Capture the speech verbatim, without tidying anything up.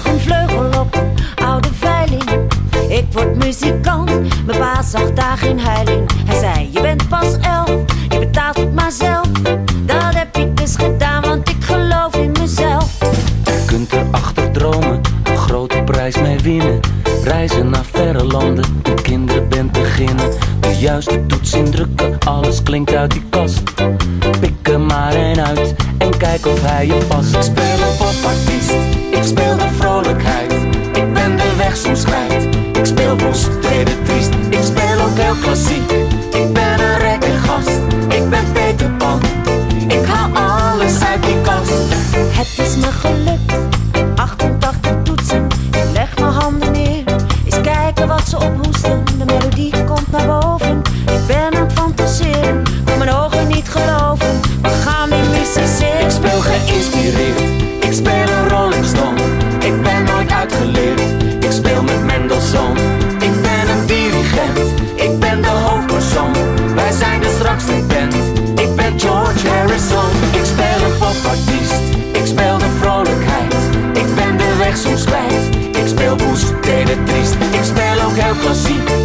nog een vleugel op een oude veiling. Ik word muzikant, mijn baas zag daar geen heil in. Hij zei, je bent pas elf, je betaalt het maar zelf. Dat heb ik dus gedaan, want ik geloof in mezelf. Je kunt erachter dromen, een grote prijs mee winnen. Reizen naar verre landen, een kinderband beginnen. De juiste toets indrukken, alles klinkt uit die kast. Pik er maar één uit en kijk of hij je past. Ik speel een popartiest, ik speel de vrolijkheid. Ik ben de weg soms kwijt, ik speel woest, treden triest. Ik speel ook heel klassiek, ik ben een rekkergast. Ik ben Peter Pan, ik haal alles uit die kast. Het is me gelukt, achtentachtig toetsen. Ik leg mijn handen neer, eens kijken wat ze ophoesten. De melodie komt naar boven, ik ben aan het fantaseren. Kan mijn ogen niet geloven, we gaan weer musiceren. Ik speel geïnspireerd, ik speel een Rolling Stone. Ik ben nooit uitgeleerd, ik speel met Mendelssohn. Ik ben een dirigent, ik ben de hoofdpersoon. Wij zijn de strakste band, ik ben George Harrison. Ik speel een popartiest, ik speel de vrolijkheid. Ik ben de weg soms kwijt, ik speel woest, treden triest. Ik speel ook heel klassiek,